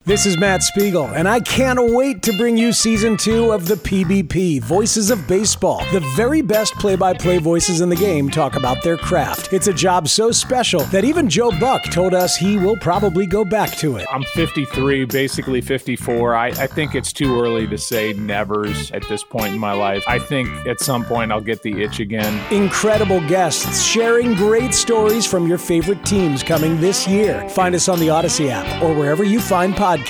This is Matt Spiegel, and I can't wait to bring you Season 2 of the PBP, Voices of Baseball. The very best play-by-play voices in the game talk about their craft. It's a job so special that even Joe Buck told us he will probably go back to it. I'm 53, basically 54. I think it's too early to say nevers at this point in my life. I think at some point I'll get the itch again. Incredible guests sharing great stories from your favorite teams coming this year. Find us on the Odyssey app or wherever you find podcasts.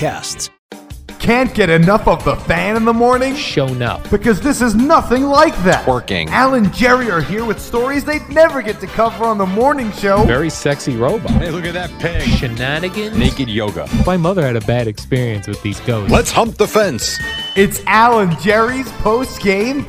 Can't get enough of the Fan in the morning? Shown up. Because this is nothing like that. Working. Al and Jerry are here with stories they'd never get to cover on the morning show. Very sexy robot. Hey, look at that pig. Shenanigans. Naked yoga. My mother had a bad experience with these ghosts. Let's hump the fence. It's Al and Jerry's post-game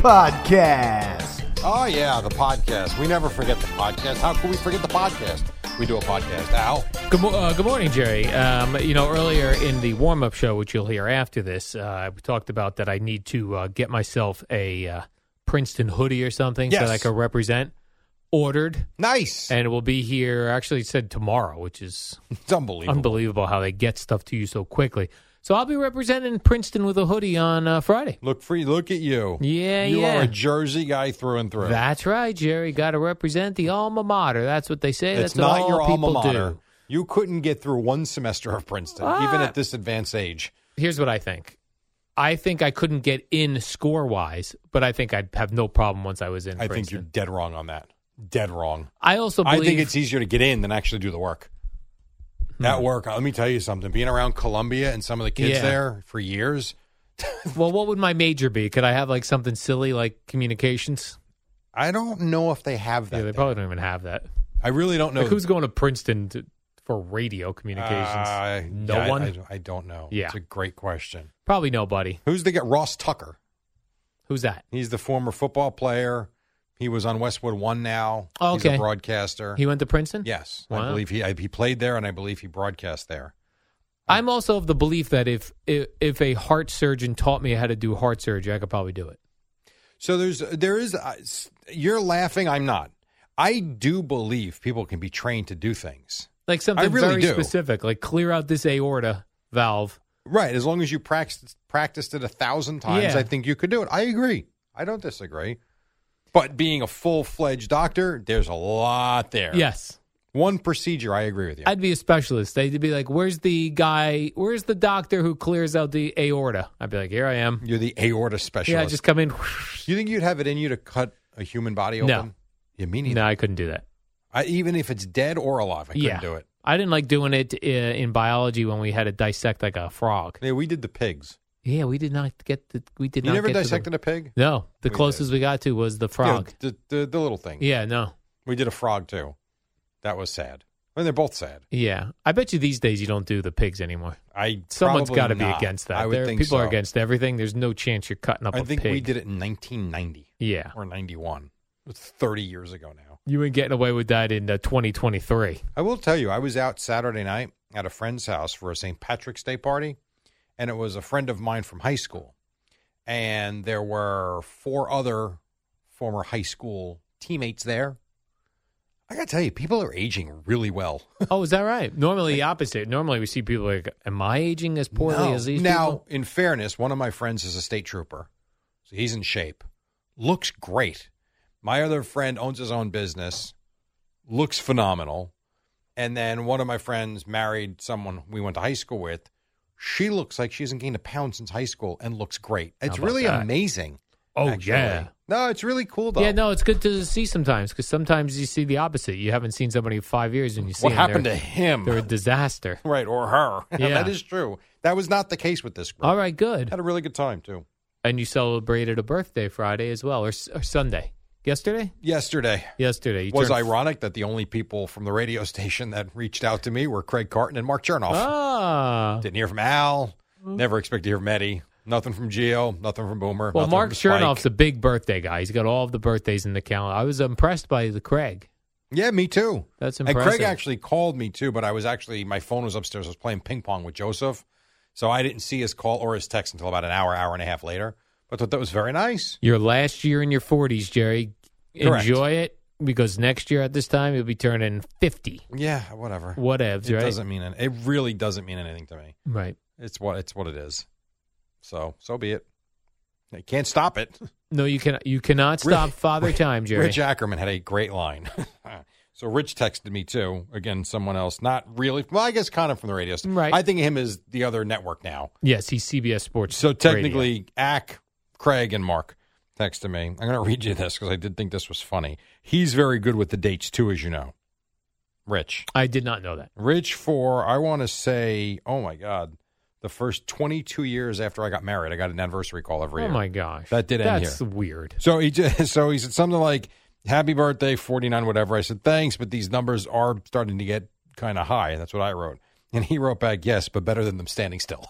podcast. Oh, yeah, the podcast. We never forget the podcast. How could we forget the podcast? We do a podcast. Al? Good morning, Jerry. Earlier in the warm-up show, which you'll hear after this, we talked about that I need to get myself a Princeton hoodie or something so that I can represent. Ordered. Nice. And it will be here, actually it said tomorrow, which is it's unbelievable how they get stuff to you so quickly. So I'll be representing Princeton with a hoodie on Friday. Look at you. Yeah, you are a Jersey guy through and through. That's right, Jerry. Got to represent the alma mater. That's what they say. It's That's what not your all alma mater. Do. You couldn't get through one semester of Princeton, even at this advanced age. Here's what I think. I think I couldn't get in score-wise, but I think I'd have no problem once I was in Princeton. Think you're dead wrong on that. Dead wrong. I think it's easier to get in than actually do the work. That work, let me tell you something. Being around Columbia and some of the kids there for years. Well, what would my major be? Could I have like something silly like communications? I don't know if they have that. Yeah, they probably don't even have that. I really don't know. Like who's going to Princeton for radio communications? No one? I don't know. Yeah. It's a great question. Probably nobody. Who's the guy? Ross Tucker. Who's that? He's the former football player. He was on Westwood One now. Oh, okay. He's a broadcaster. He went to Princeton? Yes. Wow. I believe he played there, and I believe he broadcast there. I'm also of the belief that if a heart surgeon taught me how to do heart surgery, I could probably do it. So there is you're laughing, I'm not. I do believe people can be trained to do things. Like something really very specific, like clear out this aorta valve. Right. As long as you practiced it 1,000 times, I think you could do it. I agree. I don't disagree. But being a full-fledged doctor, there's a lot there. Yes. One procedure, I agree with you. I'd be a specialist. They'd be like, where's the doctor who clears out the aorta? I'd be like, here I am. You're the aorta specialist. Yeah, just come in. You think you'd have it in you to cut a human body open? No. Yeah, me neither. No, I couldn't do that. Even if it's dead or alive, I couldn't do it. I didn't like doing it in biology when we had to dissect like a frog. Yeah, we did the pigs. Yeah, we did not get the. You never dissected a pig? No, the closest we got to was the frog. Yeah, the little thing. Yeah, no. We did a frog too. That was sad. I mean, they're both sad. Yeah, I bet you these days you don't do the pigs anymore. Someone's got to be against that. I would think people so. are against everything. There's no chance you're cutting up a pig. I think we did it in 1990. Yeah, or 91. It was 30 years ago now. You ain't getting away with that in 2023. I will tell you, I was out Saturday night at a friend's house for a St. Patrick's Day party. And it was a friend of mine from high school. And there were 4 other former high school teammates there. I got to tell you, people are aging really well. Oh, is that right? Normally the opposite. Normally we see people like, am I aging as poorly as these people? Now, in fairness, one of my friends is a state trooper. So he's in shape. Looks great. My other friend owns his own business. Looks phenomenal. And then one of my friends married someone we went to high school with. She looks like she hasn't gained a pound since high school and looks great. It's really amazing. Oh, actually. yeah. No, it's really cool, though. Yeah, no, it's good to see sometimes because sometimes you see the opposite. You haven't seen somebody in 5 years and you see what happened to him. They're a disaster. Right, or her. Yeah. That is true. That was not the case with this group. All right, good. Had a really good time, too. And you celebrated a birthday Friday as well, or Sunday. Yesterday? Yesterday. It was ironic that the only people from the radio station that reached out to me were Craig Carton and Mark Chernoff. Ah. Didn't hear from Al. Never expect to hear from Eddie. Nothing from Gio. Nothing from Boomer. Well, nothing Mark from Spike. Chernoff's a big birthday guy. He's got all of the birthdays in the calendar. I was impressed by the Craig. Yeah, me too. That's impressive. And Craig actually called me too, but my phone was upstairs. I was playing ping pong with Joseph. So I didn't see his call or his text until about an hour and a half later. But I thought that was very nice. Your last year in your 40s, Jerry. Correct. Enjoy it because next year at this time you'll be turning 50. Yeah, whatever. Whatevs, right? It really doesn't mean anything to me. Right. It's what it is. So be it. You can't stop it. No, you cannot stop Father Time, Jerry. Rich Ackerman had a great line. So Rich texted me too. Again, someone else, not really. Well, I guess kind of from the radio station. Right. I think of him as the other network now. Yes, he's CBS Sports. So technically, Craig, and Mark texted me. I'm going to read you this because I did think this was funny. He's very good with the dates too, as you know. Rich. I did not know that. Rich for, I want to say, oh my God, the first 22 years after I got married, I got an anniversary call every year. Oh my gosh. That did end here. That's weird. So he said something like, happy birthday, 49, whatever. I said, thanks, but these numbers are starting to get kind of high. That's what I wrote. And he wrote back, yes, but better than them standing still.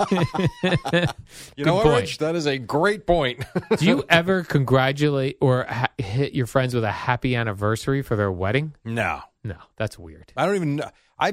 You know what, Rich? That is a great point. Do you ever congratulate or hit your friends with a happy anniversary for their wedding? No. No, that's weird. I don't even know. I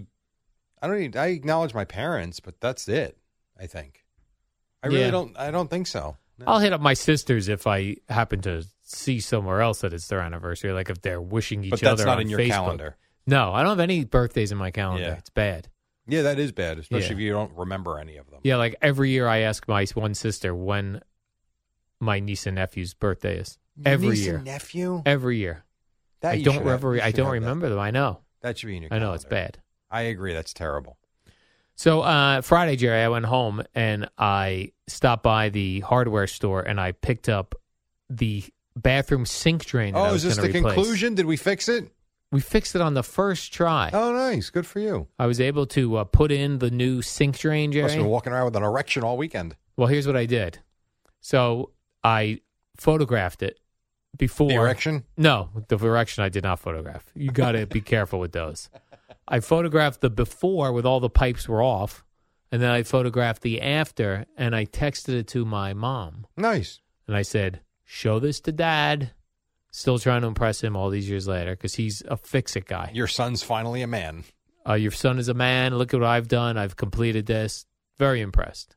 acknowledge my parents, but that's it, I think. I don't think so. No. I'll hit up my sisters if I happen to see somewhere else that it's their anniversary, like if they're wishing each other on Facebook. But that's not in your calendar. No, I don't have any birthdays in my calendar. Yeah. It's bad. Yeah, that is bad, especially if you don't remember any of them. Yeah, like every year I ask my one sister when my niece and nephew's birthday is. Every niece year. And nephew? Every year. I don't remember them. I know. That should be in your calendar. I know, calendar. it's bad. I agree. That's terrible. So Friday, Jerry, I went home and I stopped by the hardware store and I picked up the bathroom sink drain that I was is this the replace. conclusion? Did we fix it? We fixed it on the first try. Oh, nice. Good for you. I was able to put in the new sink drain, Jerry. Must have been walking around with an erection all weekend. Well, here's what I did. So I photographed it before. The erection? No, the erection I did not photograph. You got to be careful with those. I photographed the before with all the pipes were off, and then I photographed the after, and I texted it to my mom. Nice. And I said, show this to Dad. Still trying to impress him all these years later because he's a fix-it guy. Your son's finally a man. Your son is a man. Look at what I've done. I've completed this. Very impressed.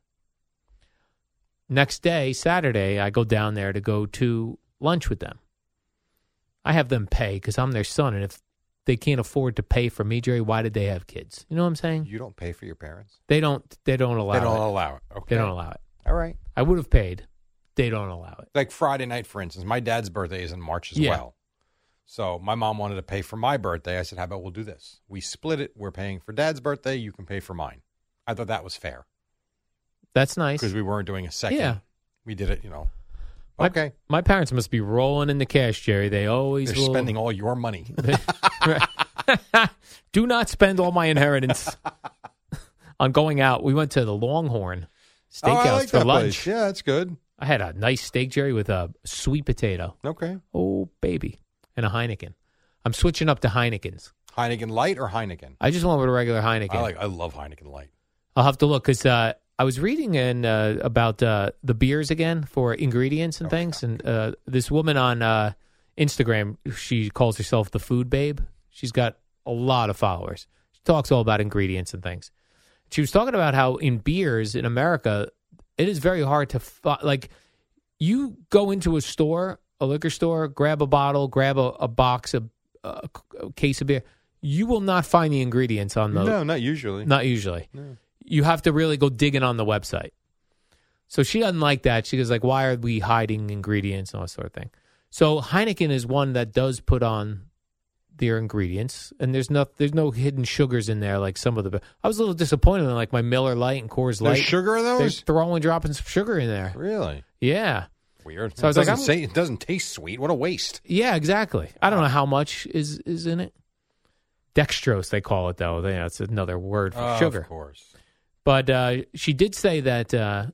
Next day, Saturday, I go down there to go to lunch with them. I have them pay because I'm their son, and if they can't afford to pay for me, Jerry, why did they have kids? You know what I'm saying? You don't pay for your parents? They don't allow it. They don't allow it. Okay. They don't allow it. All right. I would have paid. They don't allow it. Like Friday night, for instance. My dad's birthday is in March as well. So my mom wanted to pay for my birthday. I said, how about we'll do this? We split it. We're paying for Dad's birthday. You can pay for mine. I thought that was fair. That's nice. Because we weren't doing a second. Yeah. We did it, Okay. My parents must be rolling in the cash, Jerry. They're spending all your money. Do not spend all my inheritance on going out. We went to the Longhorn Steakhouse for lunch. Place. Yeah, that's good. I had a nice steak, Jerry, with a sweet potato. Okay. Oh, baby. And a Heineken. I'm switching up to Heinekens. Heineken Light or Heineken? I just went with a regular Heineken. I love Heineken Light. I'll have to look because I was reading about the beers again for ingredients and things. And this woman on Instagram, she calls herself the Food Babe. She's got a lot of followers. She talks all about ingredients and things. She was talking about how in beers in America, it is very hard to like. You go into a store, a liquor store, grab a bottle, grab a box, a case of beer. You will not find the ingredients on the. No, not usually. Not usually. No. You have to really go digging on the website. So she doesn't like that. She goes like, "Why are we hiding ingredients and all that sort of thing?" So Heineken is one that does put on their ingredients, and there's no hidden sugars in there like some of the. I was a little disappointed in like my Miller Lite and Coors Light. There's sugar in those? They're dropping some sugar in there. Really? Yeah. Weird. So I was like, it doesn't taste sweet. What a waste. Yeah, exactly. I don't know how much is in it. Dextrose, they call it though. That's another word for sugar. Of course. But she did say that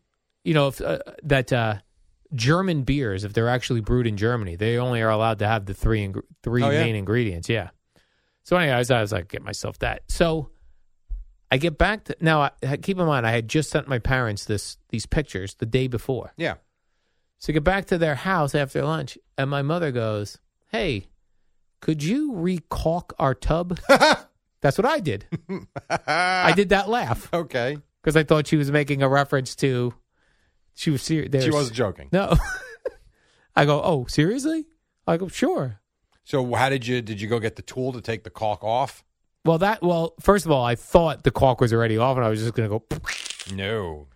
that German beers, if they're actually brewed in Germany, they only are allowed to have the three main ingredients. Yeah. So anyway, I was like, get myself that. So I get back to now. Keep in mind, I had just sent my parents these pictures the day before. Yeah. So I get back to their house after lunch, and my mother goes, "Hey, could you recaulk our tub?" That's what I did. I did that laugh. Okay. Because I thought she was making a reference to. She was serious. She wasn't joking. No. I go, "Oh, seriously?" I go, "Sure." So how did you go get the tool to take the caulk off? Well, first of all, I thought the caulk was already off, and I was just going to go No.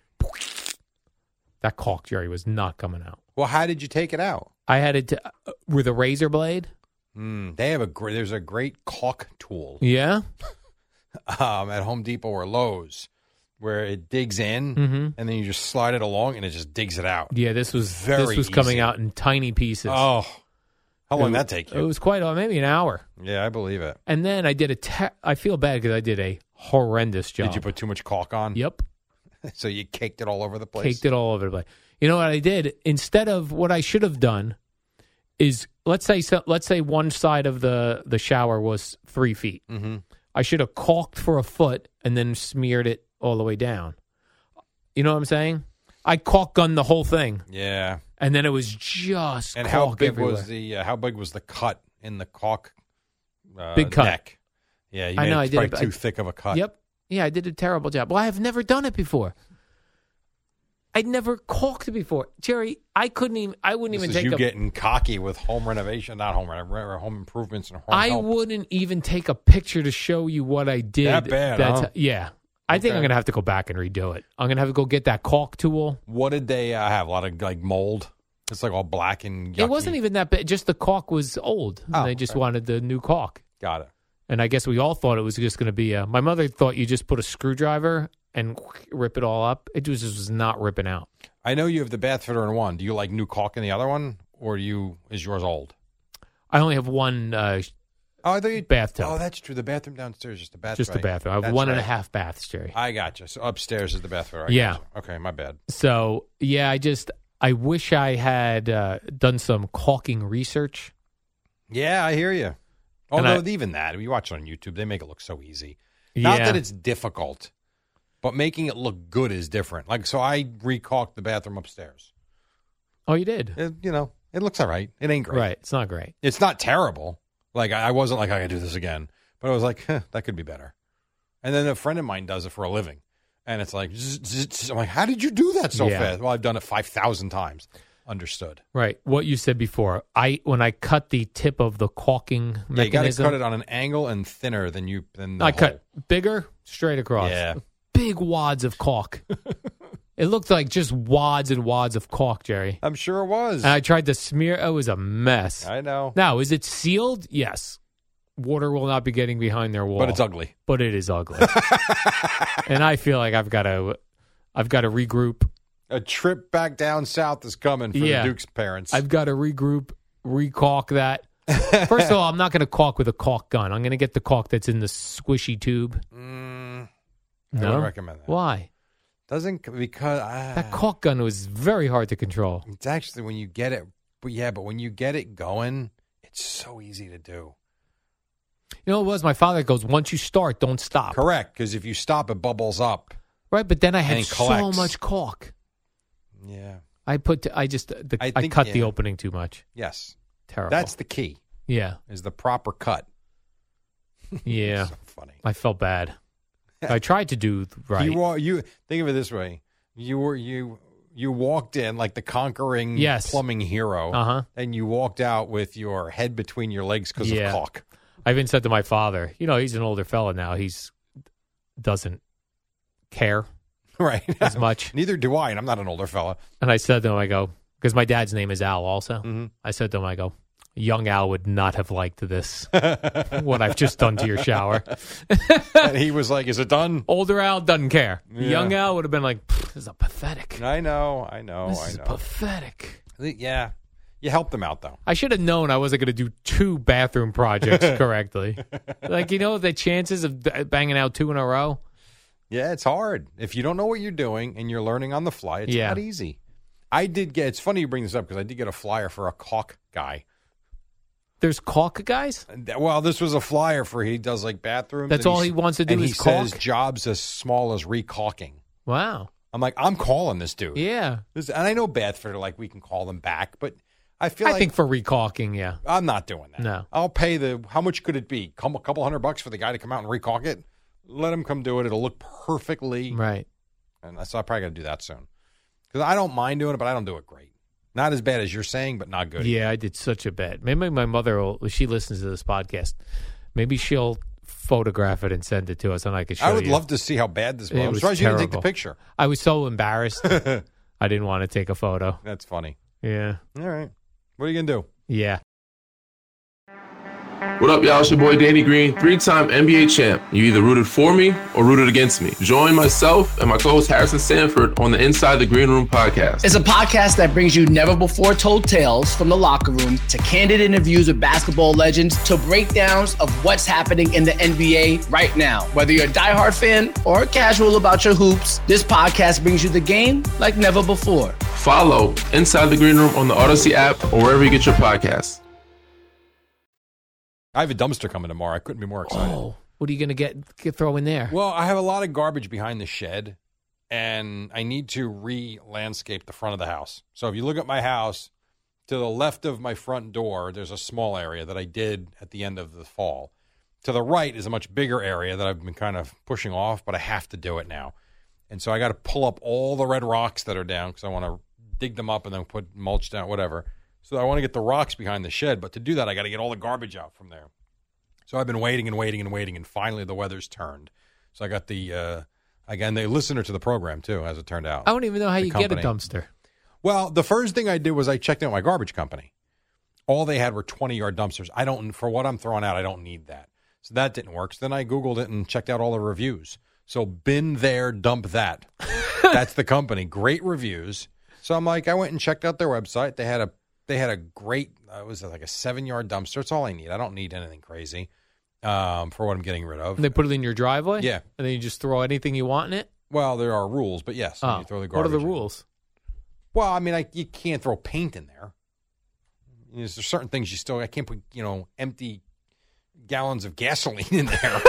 That caulk, Jerry, was not coming out. Well, how did you take it out? I had it with a razor blade. They have there's a great caulk tool Yeah? at Home Depot or Lowe's where it digs in and then you just slide it along and it just digs it out. Yeah, this was Very coming easy. out in tiny pieces. Oh, how long did that take It you? was quite, maybe an hour. Yeah, I believe it. And then I did I feel bad because I did a horrendous job. Did you put too much caulk on? Yep. So you caked it all over the place? Caked it all over the place. You know what I did? Instead of what I should have done is, let's say one side of the shower was 3 feet. Mm-hmm. I should have caulked for a foot and then smeared it all the way down. You know what I'm saying? I caulk gunned the whole thing. Yeah. And then it was just And caulk how big everywhere. was how big was the cut in the caulk Big cut. neck? Yeah, you I made know, it I did probably it, too thick of a cut. Yep. Yeah, I did a terrible job. Well, I have never done it before. I'd never caulked it before. Jerry, I wouldn't This even is take you a getting cocky with home renovation, not home improvements and home I help. wouldn't even take a picture to show you what I did. That bad, huh? Yeah. I think Okay. I'm going to have to go back and redo it. I'm going to have to go get that caulk tool. What did they have? A lot of like mold? It's like all black and yucky. It wasn't even that bad. Just the caulk was old. Oh, They just okay. wanted the new caulk. Got it. And I guess we all thought it was just going to be my mother thought you just put a screwdriver and rip it all up. It just was not ripping out. I know you have the bath fitter in one. Do you like new caulk in the other one, or is yours old? I only have one Oh, I thought you bathtub. Oh, that's true. The bathroom downstairs is just the bathroom. Just the bathroom. I have That's one and a right. half baths, Jerry. I got you. So upstairs is the bath fitter. I Yeah. gotcha. Okay, my bad. So, yeah, I wish I had done some caulking research. Yeah, I hear you. And Although even that, if you watch it on YouTube, they make it look so easy. Yeah. Not that it's difficult, but making it look good is different. Like, so I recaulked the bathroom upstairs. Oh, you did? It looks all right. It ain't great. Right. It's not great. It's not terrible. Like, I wasn't like, I gotta do this again. But I was like, that could be better. And then a friend of mine does it for a living. And it's like, I'm like, how did you do that so Yeah. fast? Well, I've done it 5,000 times. Understood. Right. What you said before. When I cut the tip of the caulking Yeah, you got to mechanism, cut it on an angle and thinner than the I hole. cut bigger, straight across. Yeah. Big wads of caulk. It looked like just wads and wads of caulk, Jerry. I'm sure it was. And I tried to smear. It was a mess. I know. Now, is it sealed? Yes. Water will not be getting behind their wall. But it's ugly. But it is ugly. And I feel like I've got to regroup. A trip back down south is coming for Yeah. the Duke's parents. I've got to regroup, recaulk that. First of all, I'm not going to caulk with a caulk gun. I'm going to get the caulk that's in the swishy tube. I No? wouldn't recommend that. Why? Because That caulk gun was very hard to control. it's actually when you get it. But when you get it going, it's so easy to do. You know, it was my father goes, once you start, don't stop. Correct, because if you stop, it bubbles up. Right, but then I And had it so collects. much caulk. Yeah. I think, cut the yeah. opening too much. Yes. Terrible. That's the key. Yeah, Is the proper cut. yeah. So funny. I felt bad. I tried to do right. You think of it this way: you walked in like the conquering Yes. plumbing hero, Uh-huh. and you walked out with your head between your legs because Yeah. of caulk. I even said to my father, he's an older fella now. Doesn't care Right. as much. Neither do I, and I'm not an older fella. And I said to him, I go, because my dad's name is Al also. Mm-hmm. I said to him, I go, young Al would not have liked this, what I've just done to your shower. And he was like, "Is it done?" Older Al doesn't care. Yeah. Young Al would have been like, this is pathetic. I know. This is pathetic. Yeah, you helped them out though. I should have known I wasn't going to do 2 bathroom projects correctly. The chances of banging out 2 in a row. Yeah, it's hard if you don't know what you're doing and you're learning on the fly. It's Yeah. not easy. It's funny you bring this up because I did get a flyer for a caulk guy. There's caulk guys? Well, this was a flyer for he does like bathrooms. That's and all he wants to do and is he says caulk? jobs as small as recaulking. Wow. I'm like, I'm calling this dude. Yeah. And I know bath fitter, like we can call them back, but I feel I like think for recaulking, yeah. I'm not doing that. No. I'll pay how much could it be? A couple $100 for the guy to come out and recaulk it? Let him come do it. It'll look perfectly. Right. And so I probably got to do that soon. Because I don't mind doing it, but I don't do it great. Not as bad as you're saying, but not good. Yeah, I did such a bad. Maybe my mother, she listens to this podcast. Maybe she'll photograph it and send it to us, and I could show you. I would love to see how bad this was. I'm surprised you didn't take the picture. I was so embarrassed. I didn't want to take a photo. That's funny. Yeah. All right. What are you going to do? Yeah. What up, y'all? It's your boy Danny Green, 3-time NBA champ. You either rooted for me or rooted against me. Join myself and my co-host Harrison Sanford on the Inside the Green Room podcast. It's a podcast that brings you never-before-told tales from the locker room to candid interviews with basketball legends to breakdowns of what's happening in the NBA right now. Whether you're a diehard fan or casual about your hoops, this podcast brings you the game like never before. Follow Inside the Green Room on the Odyssey app or wherever you get your podcasts. I have a dumpster coming tomorrow. I couldn't be more excited. Oh, what are you going to throw in there? Well, I have a lot of garbage behind the shed, and I need to re-landscape the front of the house. So if you look at my house, to the left of my front door, there's a small area that I did at the end of the fall. To the right is a much bigger area that I've been kind of pushing off, but I have to do it now. And so I got to pull up all the red rocks that are down because I want to dig them up and then put mulch down, whatever. So I want to get the rocks behind the shed, but to do that, I got to get all the garbage out from there. So I've been waiting, and finally the weather's turned. So I got the listener to the program too, as it turned out. I don't even know how you get a dumpster. Well, the first thing I did was I checked out my garbage company. All they had were 20-yard dumpsters. For what I'm throwing out, I don't need that. So that didn't work. So then I Googled it and checked out all the reviews. So Bin There, Dump That. That's the company. Great reviews. So I'm like, I went and checked out their website. They had a great, it was like a 7-yard dumpster. It's all I need. I don't need anything crazy for what I'm getting rid of. And they put it in your driveway? Yeah. And then you just throw anything you want in it? Well, there are rules, but yes. You throw the garbage. What are the rules? Well, I mean, you can't throw paint in there. There's certain things I can't put, empty gallons of gasoline in there.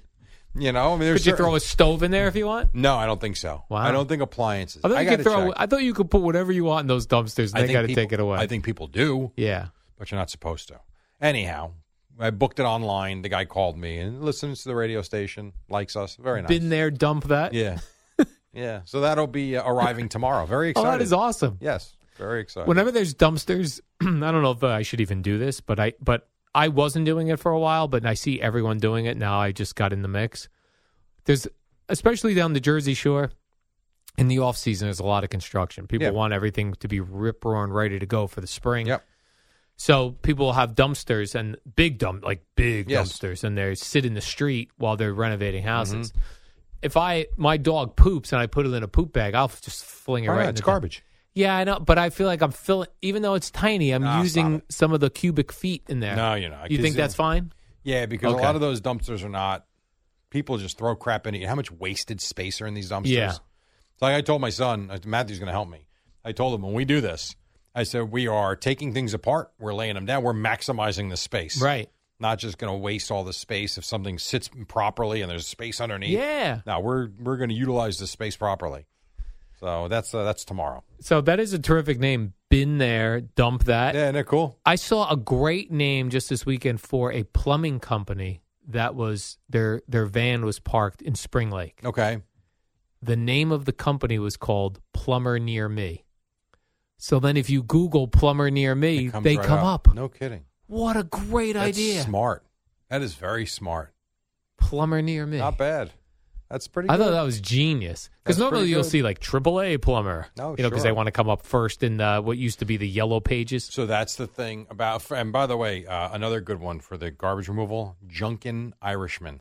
Could you throw a stove in there if you want? No, I don't think so. Wow. I don't think appliances. I thought you could put whatever you want in those dumpsters, and they got to take it away. I think people do. Yeah. But you're not supposed to. Anyhow, I booked it online. The guy called me and listens to the radio station, likes us. Very nice. Been there, dump that? Yeah. Yeah. So that'll be arriving tomorrow. Very excited. Oh, that is awesome. Yes. Very excited. Whenever there's dumpsters, I don't know if I should even do this, but I wasn't doing it for a while, but I see everyone doing it now. I just got in the mix. There's, especially down the Jersey Shore, in the off season, there's a lot of construction. People want everything to be rip-roaring, ready to go for the spring. Yep. So people will have dumpsters and big dumpsters, and they sit in the street while they're renovating houses. If my dog poops and I put it in a poop bag, I'll just fling it right in the garbage. Yeah, I know, but I feel like I'm filling, even though it's tiny, I'm using some of the cubic feet in there. No, you're not. You think that's fine? Yeah, because a lot of those dumpsters are not. People just throw crap in it. How much wasted space are in these dumpsters? Yeah. So I told my son, Matthew's going to help me. I told him when we do this, I said, we are taking things apart. We're laying them down. We're maximizing the space. Right. Not just going to waste all the space if something sits properly and there's space underneath. Yeah. No, we're going to utilize the space properly. So that's tomorrow. So that is a terrific name. Been there, dump that. Yeah, isn't that cool? I saw a great name just this weekend for a plumbing company that was their van was parked in Spring Lake. Okay. The name of the company was called Plumber Near Me. So then if you Google Plumber Near Me, they come up. No kidding. What a great idea. That's smart. That is very smart. Plumber Near Me. Not bad. That's pretty good. I thought that was genius. Because normally you'll see like AAA plumber. No, because they want to come up first in what used to be the yellow pages. So that's the thing about, and by the way, another good one for the garbage removal, Junkin Irishman.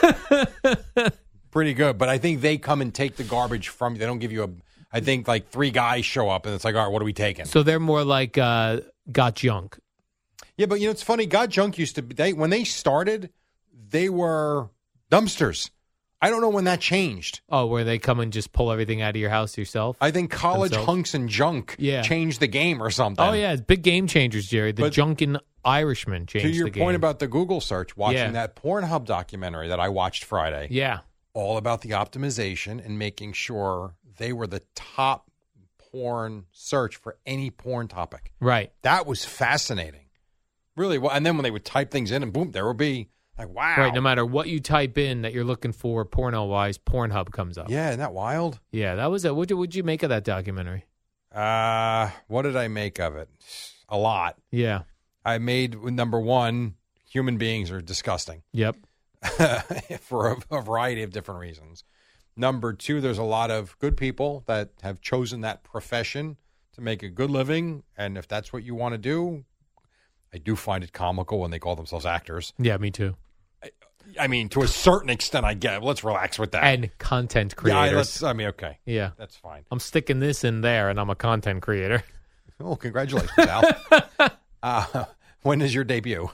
Pretty good. But I think they come and take the garbage from you. They don't give you I think like 3 guys show up and it's like, all right, what are we taking? So they're more like Got Junk. Yeah, but it's funny. Got Junk used to be, when they started, they were dumpsters. I don't know when that changed. Oh, where they come and just pull everything out of your house yourself? I think College Hunks and Junk changed the game or something. Oh, yeah. It's big game changers, Jerry. The Junkin Irishman changed the game. To your point about the Google search, watching that Pornhub documentary that I watched Friday. Yeah. All about the optimization and making sure they were the top porn search for any porn topic. Right. That was fascinating. Really. Well, and then when they would type things in and boom, there would be like, wow. Right. No matter what you type in that you're looking for porno-wise, Pornhub comes up. Yeah. Isn't that wild? Yeah. That was it. What'd you make of that documentary? What did I make of it? A lot. Yeah. I made, number one, human beings are disgusting. Yep. for a variety of different reasons. Number two, there's a lot of good people that have chosen that profession to make a good living. And if that's what you want to do, I do find it comical when they call themselves actors. Yeah, me too. I mean, to a certain extent, I get it. Let's relax with that. And content creators. Okay. Yeah. That's fine. I'm sticking this in there, and I'm a content creator. Oh, congratulations, Al. When is your debut?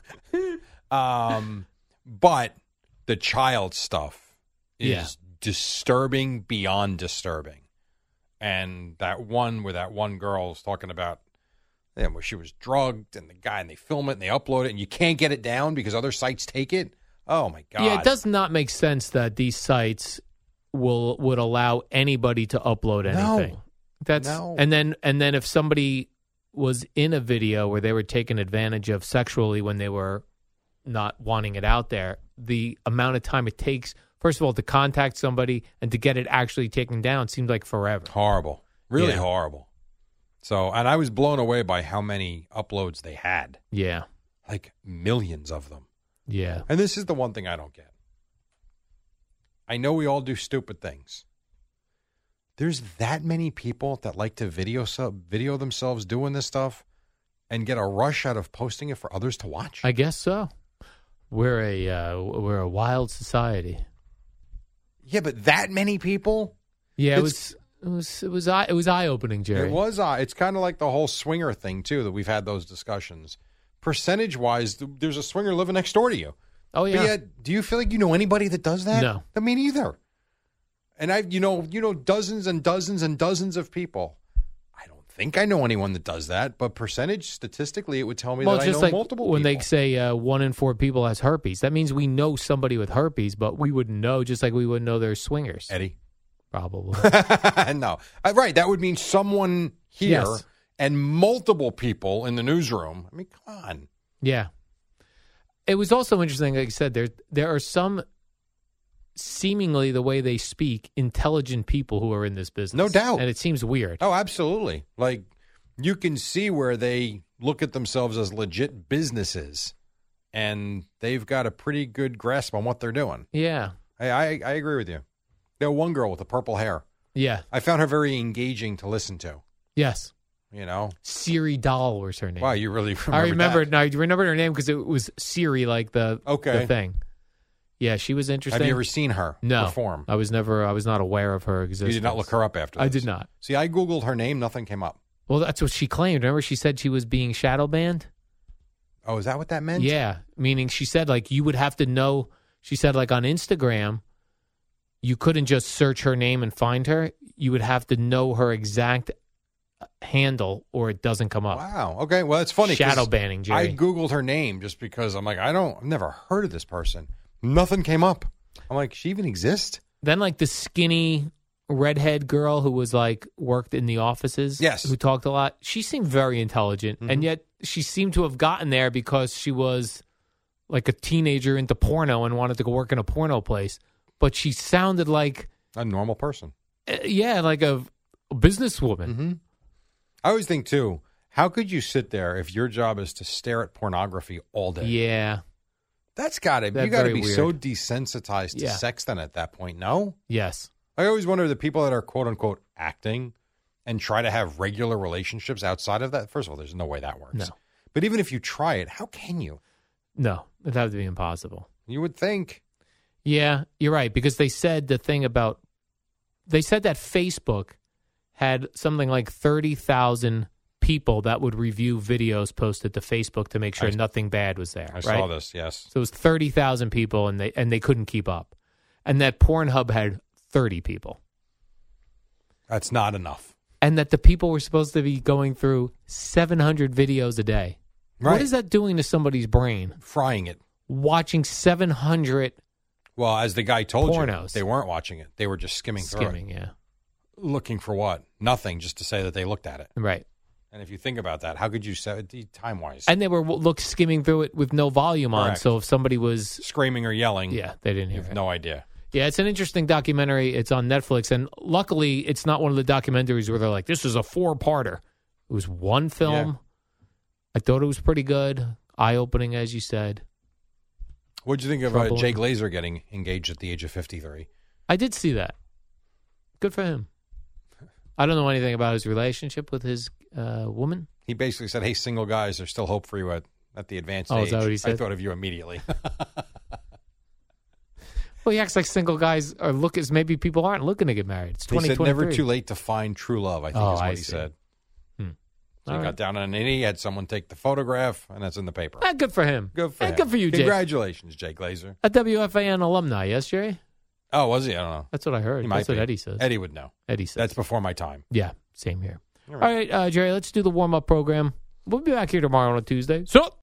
But the child stuff is disturbing beyond disturbing. And that one where that one girl is talking about where she was drugged and they film it and they upload it and you can't get it down because other sites take it. Oh, my God. Yeah, it does not make sense that these sites would allow anybody to upload anything. No. And then if somebody was in a video where they were taken advantage of sexually when they were not wanting it out there, the amount of time it takes, first of all, to contact somebody and to get it actually taken down seems like forever. Horrible. Really horrible. So, and I was blown away by how many uploads they had. Yeah. Like millions of them. Yeah. And this is the one thing I don't get. I know we all do stupid things. There's that many people that like to video themselves doing this stuff and get a rush out of posting it for others to watch. I guess so. We're a wild society. Yeah, but that many people? Yeah, it was eye opening, Jerry. It was. It's kind of like the whole swinger thing too that we've had those discussions. Percentage wise, there's a swinger living next door to you. Oh yeah. But yet, do you feel like you know anybody that does that? No. I mean, either. And I've you know dozens and dozens and dozens of people. I don't think I know anyone that does that, but percentage statistically, it would tell me that I know like multiple when people. they say 1 in 4 people has herpes, that means we know somebody with herpes, but we wouldn't know, just like we wouldn't know there's swingers. Eddie, probably. No, right. That would mean someone here Yes. and multiple people in the newsroom. I mean, come on. Yeah. It was also interesting, like I said, there are some seemingly the way they speak, intelligent people who are in this business. No doubt. And it seems weird. Oh, absolutely. Like, you can see where they look at themselves as legit businesses, and they've got a pretty good grasp on what they're doing. Yeah. I agree with you. There one girl with the purple hair. Yeah. I found her very engaging to listen to. Yes. You know? Siri Doll was her name. Wow, you really remember I remember that. No, I remembered her name because it was Siri, like the thing. Yeah, she was interesting. Have you ever seen her perform? I was not aware of her existence. You did not look her up after this? I did not. See, I Googled her name. Nothing came up. Well, that's what she claimed. Remember she said she was being shadow banned? Oh, is that what that meant? Yeah, meaning she said, like, you would have to know. She said, like, on Instagram, you couldn't just search her name and find her. You would have to know her exact handle or it doesn't come up. Wow. Okay. Well, it's funny. Shadow banning, Jerry. I Googled her name just because I'm like, I've never heard of this person. Nothing came up. I'm like, she even exists? Then, like, the skinny redhead girl who was, like, worked in the offices. Yes. Who talked a lot. She seemed very intelligent. And yet she seemed to have gotten there because she was, like, a teenager into porno and wanted to go work in a porno place. But she sounded like a normal person. Like a businesswoman. Mm-hmm. I always think, too, how could you sit there if your job is to stare at pornography all day? Yeah. That's got to be very so weird. desensitized to sex then at that point, no? Yes. I always wonder the people that are, quote unquote, acting and try to have regular relationships outside of that. First of all, there's no way that works. No. But even if you try it, how can you? No, it'd have to be impossible. You would think. Yeah, you're right, because they said that Facebook had something like 30,000 people that would review videos posted to Facebook to make sure nothing bad was there. I saw this, yes. So it was 30,000 people, and they couldn't keep up. And that Pornhub had 30 people. That's not enough. And that the people were supposed to be going through 700 videos a day. Right. What is that doing to somebody's brain? Frying it. Watching 700 Well, as the guy told pornos. you, they weren't watching it. They were just skimming through it. Yeah. Looking for what? Nothing, just to say that they looked at it. Right. And if you think about that, how could you say time-wise? And they were skimming through it with no volume on, Correct. so if somebody was screaming or yelling, they didn't hear you have it. no idea. Yeah, it's an interesting documentary. It's on Netflix, and luckily, it's not one of the documentaries where they're like, "This is a 4-parter." It was one film. Yeah. I thought it was pretty good, eye-opening, as you said. What'd you think of trouble. Jay Glazer getting engaged at the age of 53? I did see that. Good for him. I don't know anything about his relationship with his woman. He basically said, hey, single guys, there's still hope for you at the advanced Oh, age. is that what he said? I thought of you immediately. Well, he acts like single guys are maybe people aren't looking to get married. It's He said 2023. never too late to find true love, I think is what he said. So he got down on a knee, had someone take the photograph, and that's in the paper. Good for him. Good for him. Good for you, Jay. Congratulations, Jay Glazer. A WFAN alumni, yes, Jerry? Oh, was he? I don't know. That's what I heard. He might That's what be. Eddie says. Eddie would know. Eddie says. That's before my time. Yeah, same here. All All right, Jerry, let's do the warm-up program. We'll be back here tomorrow on a Tuesday. So.